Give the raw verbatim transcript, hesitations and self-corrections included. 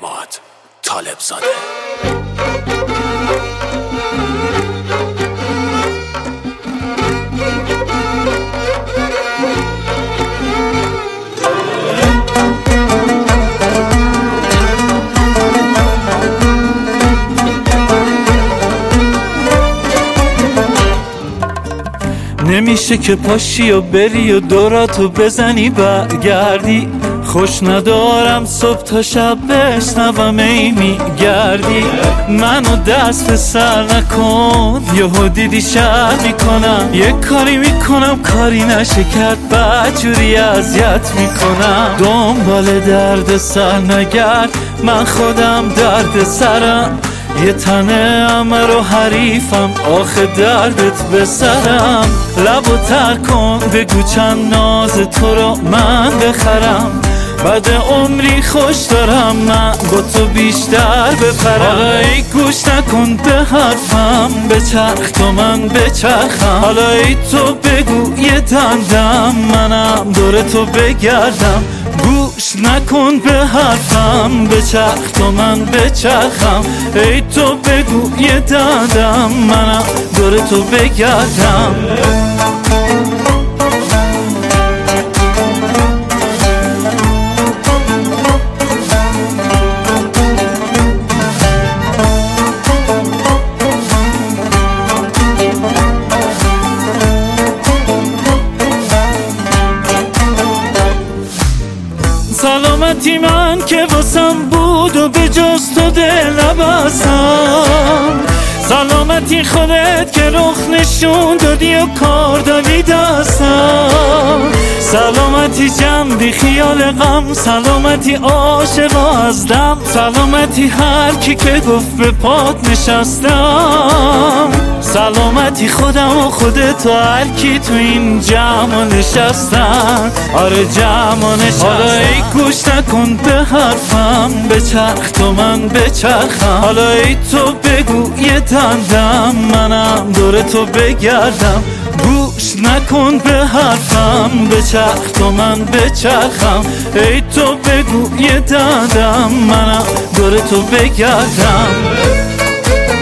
اعتماد طالب زاده. نمیشه که پاشی و بری و دوراتو بزنی برگردی، خوش ندارم صبح تا شب بشنوم ای میگردی. منو دست به سر نکن، یهو دیدی شر میکنم، یه کاری میکنم کاری نشه کرد بدجوری اذیت میکنم. دنبال درد سر نگرد، من خودم درد سرم، یه تنه امر و حریفم آخه دردت به سرم. لبو تر کن بگو چند ناز تو رو من بخرم، بعد عمری خوش دارم من با تو بیشتر بپرم. حالا ای گوش نکن به حرفم، بچرخ تو من بچرخم. حالا ای تو بگو یه دندم منم دور تو بگردم. گوش نکن به حرفم، بچرخ تو من بچرخم. ای تو بگو یه دندم منم دور تو بگردم. سلامتی من که واسم بود و به جز تو دل نبستم، سلامتی خودت که رخ نشون دادی و کار دادی دستم. سلامتی جمع بی خیال غم، سلامتی عاشقا از دم، سلامتی هر کی که گفت به پات نشستم. سلامتی خودم و خودت و هر کی تو این جمع نشستن، آره جمع نشستن. حالا ای گوش نکن به حرفم، بچرخ تو من بچرخم. حالا ای تو بگو یه دندم منم دور تو بگردم. گوش نکن به حرفم، بچرخ تو من بچرخم. ای تو بگو یه دندم منم دور تو بگردم.